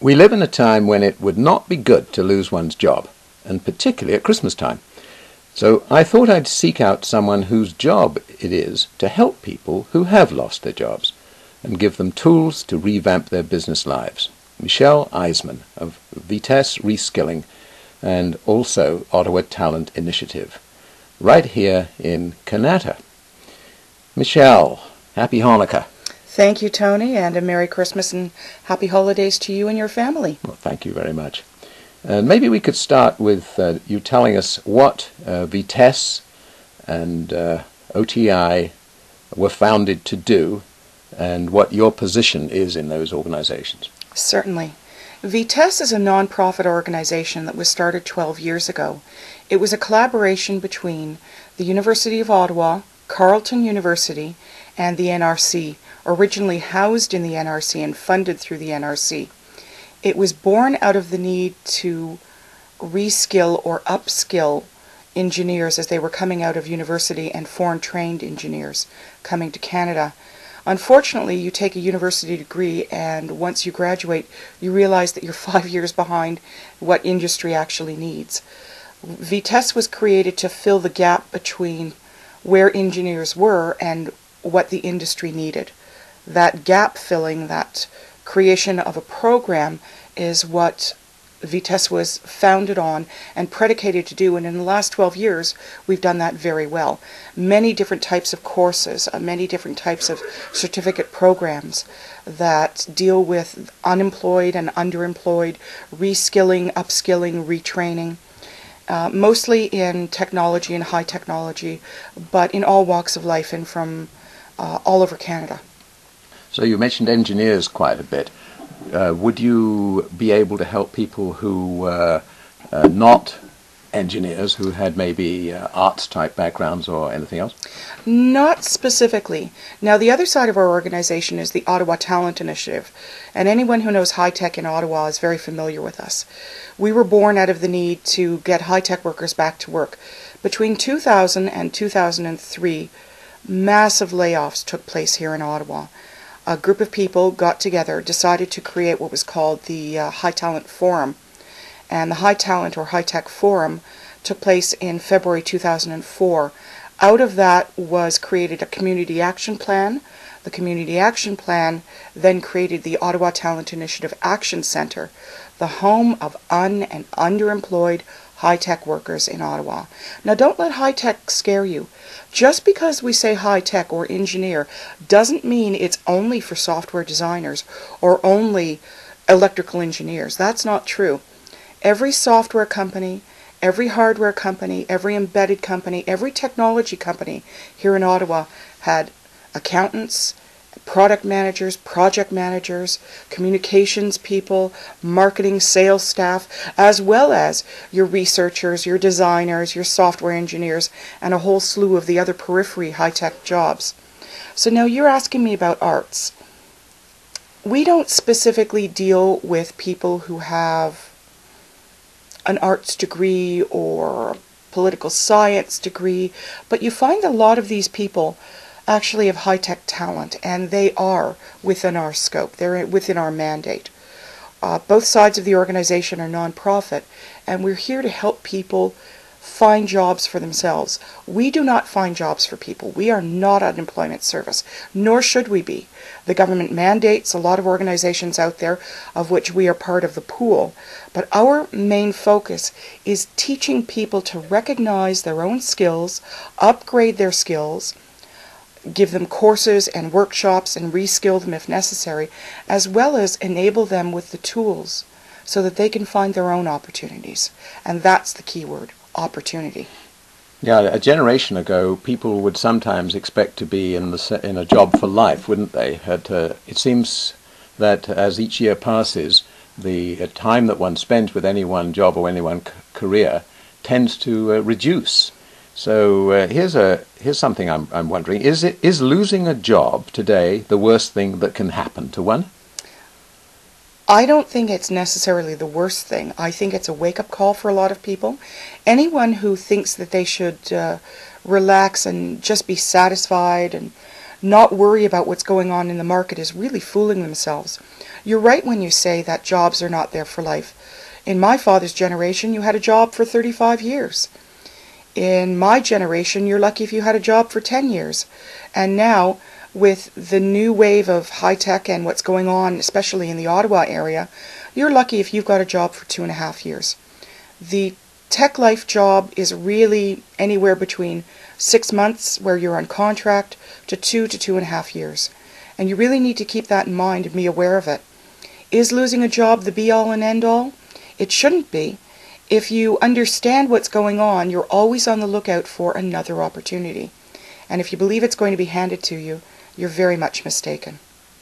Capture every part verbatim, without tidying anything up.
We live in a time when it would not be good to lose one's job, and particularly at Christmas time. So I thought I'd seek out someone whose job it is to help people who have lost their jobs and give them tools to revamp their business lives. Michelle Eisman of Vitesse Reskilling and also Ottawa Talent Initiative, right here in Kanata. Michelle, happy Hanukkah. Thank you, Tony, and a Merry Christmas and Happy Holidays to you and your family. Well, thank you very much. And maybe we could start with uh, you telling us what uh, Vitesse and uh, O T I were founded to do and what your position is in those organizations. Certainly. Vitesse is a non-profit organization that was started twelve years ago. It was a collaboration between the University of Ottawa, Carleton University, and the N R C, originally housed in the N R C and funded through the N R C. It was born out of the need to reskill or upskill engineers as they were coming out of university and foreign-trained engineers coming to Canada. Unfortunately, you take a university degree and once you graduate, you realize that you're five years behind what industry actually needs. Vitesse was created to fill the gap between where engineers were and what the industry needed. That gap filling, that creation of a program is what Vitesse was founded on and predicated to do, and in the last twelve years we've done that very well. Many different types of courses, uh, many different types of certificate programs that deal with unemployed and underemployed, reskilling, upskilling, retraining, uh, mostly in technology and high technology, but in all walks of life and from uh, all over Canada. So you mentioned engineers quite a bit. Uh, would you be able to help people who were uh, uh, not engineers, who had maybe uh, arts-type backgrounds or anything else? Not specifically. Now, the other side of our organization is the Ottawa Talent Initiative, and anyone who knows high-tech in Ottawa is very familiar with us. We were born out of the need to get high-tech workers back to work. Between two thousand and two thousand three, massive layoffs took place here in Ottawa. A group of people got together, decided to create what was called the uh, High Talent Forum. And the High Talent or High Tech Forum took place in February two thousand four. Out of that was created a community action plan. The community action plan then created the Ottawa Talent Initiative Action Centre, the home of un- and underemployed high-tech workers in Ottawa. Now, don't let high-tech scare you. Just because we say high-tech or engineer doesn't mean it's only for software designers or only electrical engineers. That's not true. Every software company, every hardware company, every embedded company, every technology company here in Ottawa had accountants, product managers, project managers, communications people, marketing, sales staff, as well as your researchers, your designers, your software engineers, and a whole slew of the other periphery high-tech jobs. So now you're asking me about arts. We don't specifically deal with people who have an arts degree or a political science degree, but you find a lot of these people actually have high-tech talent, and they are within our scope. They're within our mandate. Uh, both sides of the organization are non-profit, and we're here to help people find jobs for themselves. We do not find jobs for people. We are not an employment service, nor should we be. The government mandates a lot of organizations out there, of which we are part of the pool, but our main focus is teaching people to recognize their own skills, upgrade their skills, give them courses and workshops and reskill them if necessary, as well as enable them with the tools so that they can find their own opportunities. And that's the key word, opportunity. Yeah, a generation ago, people would sometimes expect to be in the in a job for life, wouldn't they? But, uh, it seems that as each year passes, the uh, time that one spends with any one job or any one c- career tends to uh, reduce. So uh, here's a here's something I'm I'm wondering: is it is losing a job today the worst thing that can happen to one? I don't think it's necessarily the worst thing. I think it's a wake-up call for a lot of people. Anyone who thinks that they should uh, relax and just be satisfied and not worry about what's going on in the market is really fooling themselves. You're right when you say that jobs are not there for life. In my father's generation, you had a job for thirty-five years. In my generation, you're lucky if you had a job for ten years. And now, with the new wave of high-tech and what's going on, especially in the Ottawa area, you're lucky if you've got a job for two and a half years. The Tech Life job is really anywhere between six months where you're on contract to two to two and a half years. And you really need to keep that in mind and be aware of it. Is losing a job the be-all and end-all? It shouldn't be. If you understand what's going on, you're always on the lookout for another opportunity. And if you believe it's going to be handed to you, you're very much mistaken.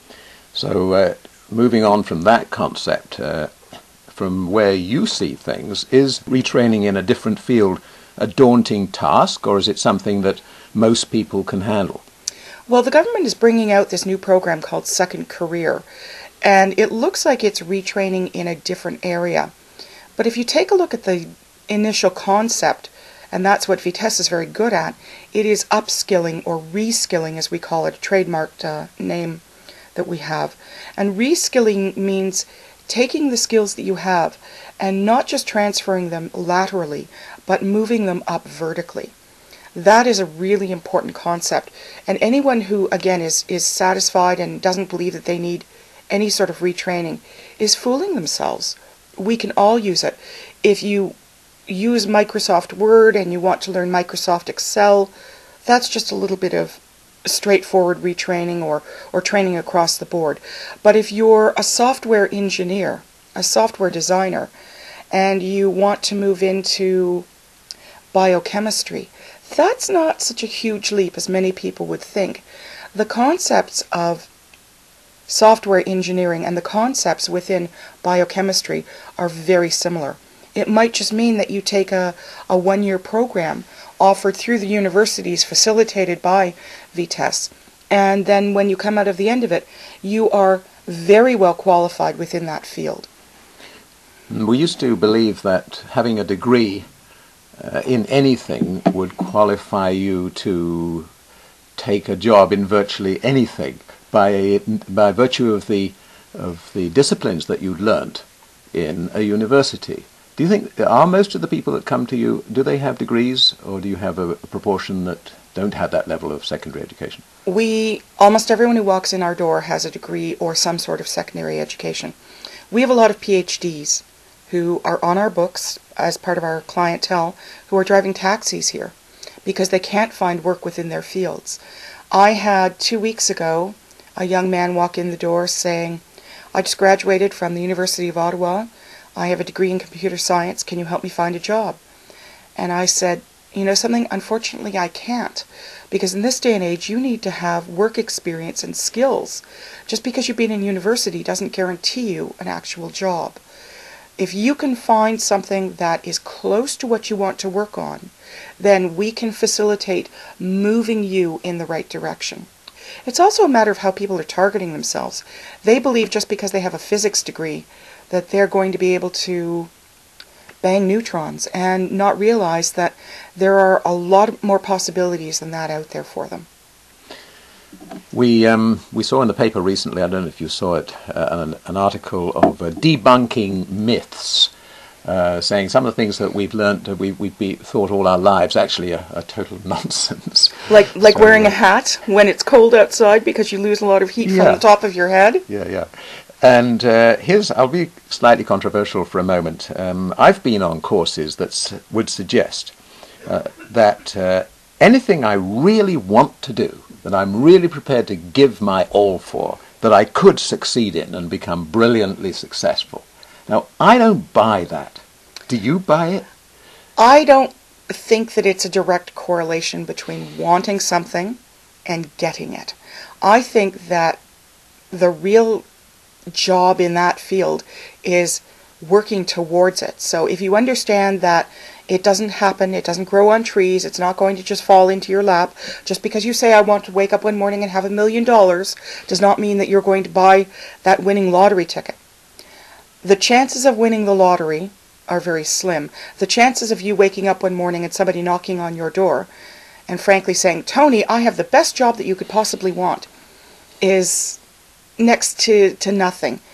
So, uh, moving on from that concept, uh, from where you see things, is retraining in a different field a daunting task, or is it something that most people can handle? Well, the government is bringing out this new program called Second Career, and it looks like it's retraining in a different area. But if you take a look at the initial concept, and that's what Vitesse is very good at, it is upskilling or reskilling, as we call it, a trademarked uh, name that we have. And reskilling means taking the skills that you have and not just transferring them laterally, but moving them up vertically. That is a really important concept. And anyone who, again, is, is satisfied and doesn't believe that they need any sort of retraining is fooling themselves. We can all use it. If you use Microsoft Word and you want to learn Microsoft Excel, that's just a little bit of straightforward retraining or, or training across the board. But if you're a software engineer, a software designer, and you want to move into biochemistry, that's not such a huge leap as many people would think. The concepts of software engineering and the concepts within biochemistry are very similar. It might just mean that you take a, a one-year program offered through the universities facilitated by Vitesse, and then when you come out of the end of it, you are very well qualified within that field. We used to believe that having a degree uh, in anything would qualify you to take a job in virtually anything by by virtue of the of the disciplines that you'd learnt in a university. Do you think, are most of the people that come to you, do they have degrees, or do you have a, a proportion that don't have that level of secondary education? We, almost everyone who walks in our door has a degree or some sort of secondary education. We have a lot of P H Ds who are on our books as part of our clientele who are driving taxis here because they can't find work within their fields. I had two weeks ago a young man walk in the door saying, "I just graduated from the University of Ottawa. I have a degree in computer science. Can you help me find a job?" And I said, "You know something? Unfortunately, I can't. Because in this day and age, you need to have work experience and skills. Just because you've been in university doesn't guarantee you an actual job. If you can find something that is close to what you want to work on, then we can facilitate moving you in the right direction." It's also a matter of how people are targeting themselves. They believe just because they have a physics degree that they're going to be able to bang neutrons and not realize that there are a lot more possibilities than that out there for them. We um, we saw in the paper recently, I don't know if you saw it, uh, an, an article of uh, debunking myths, uh, saying some of the things that we've learnt, uh, we, we've be, thought all our lives actually are, are total nonsense. Like like so, wearing uh, a hat when it's cold outside because you lose a lot of heat yeah. from the top of your head. Yeah, yeah. And uh, here's, I'll be slightly controversial for a moment. Um, I've been on courses that s- would suggest uh, that uh, anything I really want to do, that I'm really prepared to give my all for, that I could succeed in and become brilliantly successful. Now, I don't buy that. Do you buy it? I don't think that it's a direct correlation between wanting something and getting it. I think that the real job in that field is working towards it. So if you understand that it doesn't happen, it doesn't grow on trees, it's not going to just fall into your lap, just because you say I want to wake up one morning and have a million dollars does not mean that you're going to buy that winning lottery ticket. The chances of winning the lottery are very slim. The chances of you waking up one morning and somebody knocking on your door and frankly saying, "Tony, I have the best job that you could possibly want," is next to, to nothing.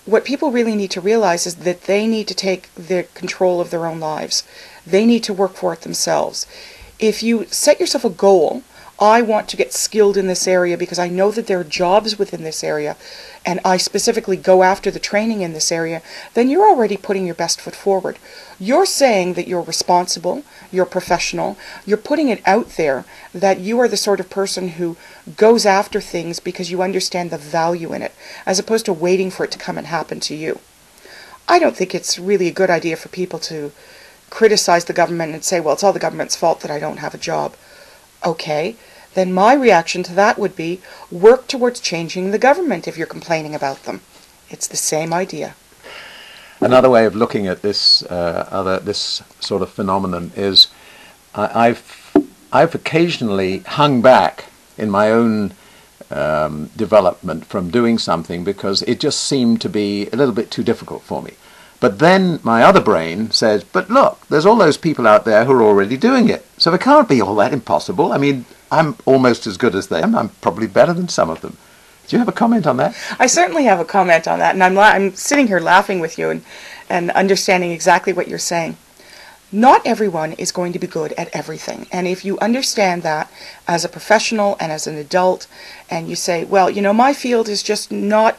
what people really need to realize is that they need to take the control of their own lives. They need to work for it themselves. If you set yourself a goal, I want to get skilled in this area because I know that there are jobs within this area, and I specifically go after the training in this area, then you're already putting your best foot forward. You're saying that you're responsible, you're professional, you're putting it out there that you are the sort of person who goes after things because you understand the value in it, as opposed to waiting for it to come and happen to you. I don't think it's really a good idea for people to criticize the government and say, well, it's all the government's fault that I don't have a job. Okay, then my reaction to that would be, work towards changing the government if you're complaining about them. It's the same idea. Another way of looking at this uh, other this sort of phenomenon is I, I've I've occasionally hung back in my own um, development from doing something because it just seemed to be a little bit too difficult for me. But then my other brain says, but look, there's all those people out there who are already doing it. So it can't be all that impossible. I mean, I'm almost as good as them. I'm probably better than some of them. Do you have a comment on that? I certainly have a comment on that, and I'm, la- I'm sitting here laughing with you and, and understanding exactly what you're saying. Not everyone is going to be good at everything, and if you understand that as a professional and as an adult, and you say, well, you know, my field is just not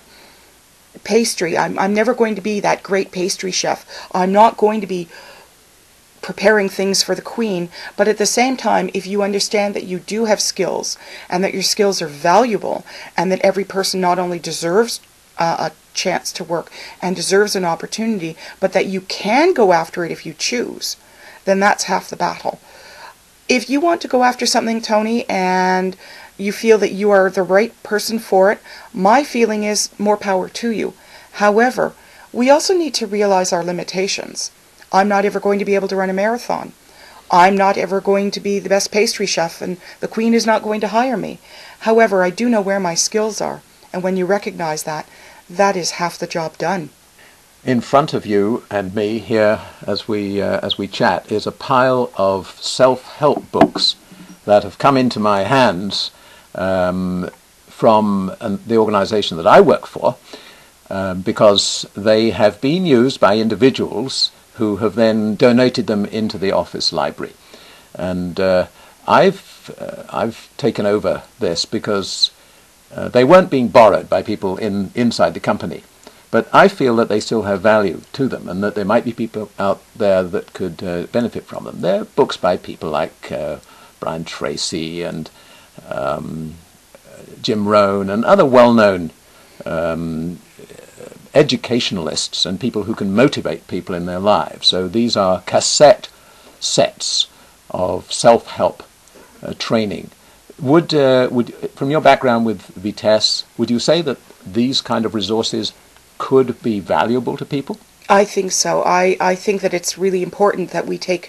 pastry. I'm, I'm never going to be that great pastry chef. I'm not going to be preparing things for the Queen, but at the same time, if you understand that you do have skills and that your skills are valuable and that every person not only deserves uh, a chance to work and deserves an opportunity, but that you can go after it if you choose, then that's half the battle. If you want to go after something, Tony, and you feel that you are the right person for it, my feeling is more power to you. However, we also need to realize our limitations. I'm not ever going to be able to run a marathon. I'm not ever going to be the best pastry chef, and the Queen is not going to hire me. However, I do know where my skills are, and when you recognize that, that is half the job done. In front of you and me here as we uh, as we chat is a pile of self-help books that have come into my hands um, from uh, the organization that I work for, uh, because they have been used by individuals who have then donated them into the office library. And uh, I've uh, I've taken over this because uh, they weren't being borrowed by people in inside the company. But I feel that they still have value to them, and that there might be people out there that could uh, benefit from them. They're books by people like uh, Brian Tracy and um, Jim Rohn and other well-known um, educationalists and people who can motivate people in their lives. So these are cassette sets of self-help uh, training. Would, uh, would, from your background with Vitesse, would you say that these kind of resources could be valuable to people? I think so. I, I think that it's really important that we take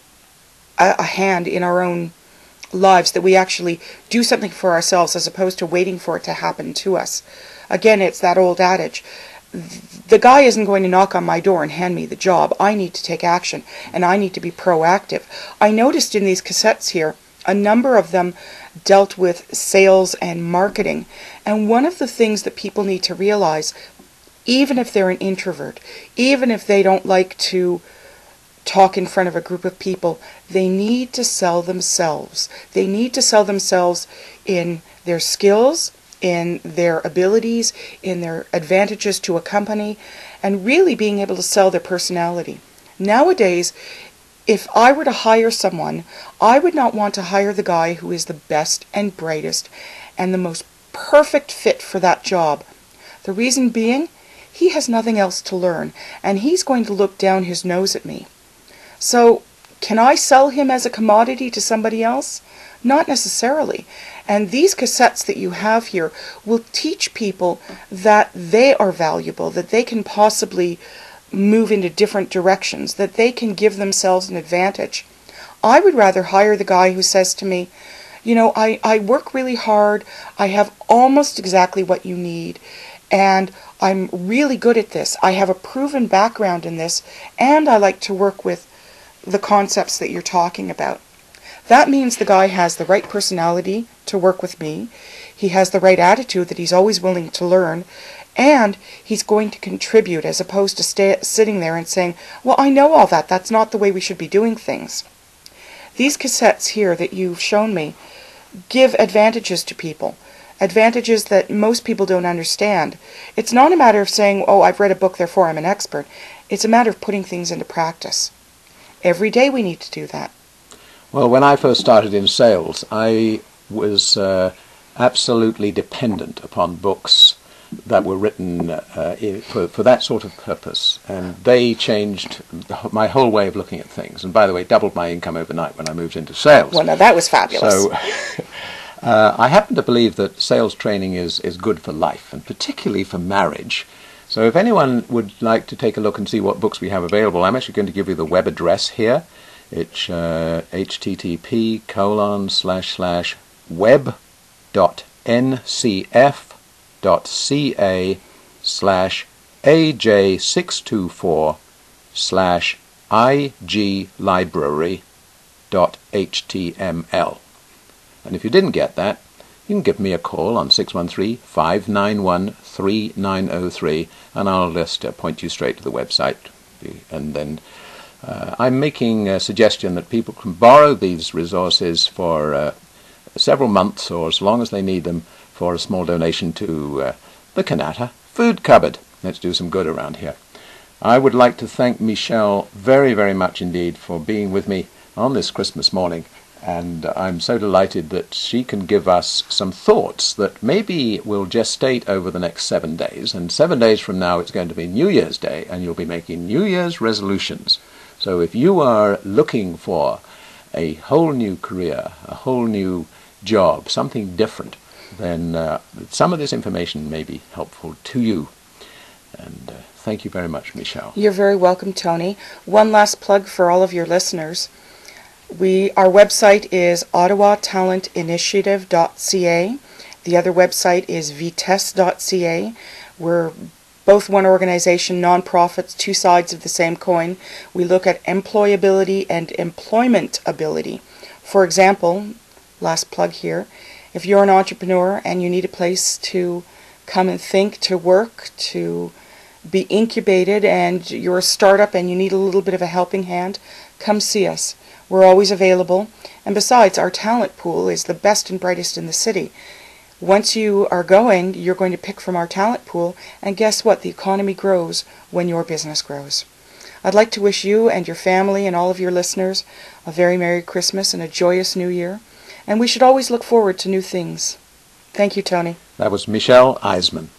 a, a hand in our own lives, that we actually do something for ourselves as opposed to waiting for it to happen to us. Again, it's that old adage. The guy isn't going to knock on my door and hand me the job. I need to take action, and I need to be proactive. I noticed in these cassettes here, a number of them dealt with sales and marketing. And one of the things that people need to realize, even if they're an introvert, even if they don't like to talk in front of a group of people, they need to sell themselves. They need to sell themselves in their skills, in their abilities, in their advantages to a company, and really being able to sell their personality. Nowadays, if I were to hire someone, I would not want to hire the guy who is the best and brightest and the most perfect fit for that job. The reason being, he has nothing else to learn, and he's going to look down his nose at me. So, can I sell him as a commodity to somebody else? Not necessarily. And these cassettes that you have here will teach people that they are valuable, that they can possibly move into different directions, that they can give themselves an advantage. I would rather hire the guy who says to me, you know, I, I work really hard, I have almost exactly what you need, and I'm really good at this. I have a proven background in this, and I like to work with the concepts that you're talking about. That means the guy has the right personality to work with me. He has the right attitude, that he's always willing to learn, And he's going to contribute as opposed to stay, sitting there and saying, well, I know all that. That's not the way we should be doing things. These cassettes here that you've shown me give advantages to people. Advantages that most people don't understand. It's not a matter of saying, oh, I've read a book, therefore I'm an expert. It's a matter of putting things into practice. Every day we need to do that. Well, when I first started in sales, I was uh, absolutely dependent upon books that were written uh, for, for that sort of purpose, and they changed my whole way of looking at things. And by the way, doubled my income overnight when I moved into sales. Well, now that was fabulous. So uh, I happen to believe that sales training is, is good for life, and particularly for marriage. So if anyone would like to take a look and see what books we have available, I'm actually going to give you the web address here. It's uh, http colon slash slash web dot ncf dot ca slash aj six two four slash ig library dot html. And if you didn't get that, you can give me a call on six one three, five nine one, three nine zero three, and I'll just uh, point you straight to the website. And then uh, I'm making a suggestion that people can borrow these resources for uh, several months or as long as they need them for a small donation to uh, the Kanata Food Cupboard. Let's do some good around here. I would like to thank Michelle very, very much indeed for being with me on this Christmas morning. And I'm so delighted that she can give us some thoughts that maybe will gestate over the next seven days. And seven days from now, it's going to be New Year's Day, and you'll be making New Year's resolutions. So if you are looking for a whole new career, a whole new job, something different, then uh, some of this information may be helpful to you. And uh, thank you very much, Michelle. You're very welcome, Tony. One last plug for all of your listeners. We, our website is ottawa talent initiative dot c a. The other website is vitesse dot c a. We're both one organization, non-profits, two sides of the same coin. We look at employability and employment ability. For example, last plug here, if you're an entrepreneur and you need a place to come and think, to work, to be incubated, and you're a startup and you need a little bit of a helping hand, come see us. We're always available. And besides, our talent pool is the best and brightest in the city. Once you are going, you're going to pick from our talent pool, and guess what? The economy grows when your business grows. I'd like to wish you and your family and all of your listeners a very Merry Christmas and a joyous New Year. And we should always look forward to new things. Thank you, Tony. That was Michelle Eisman.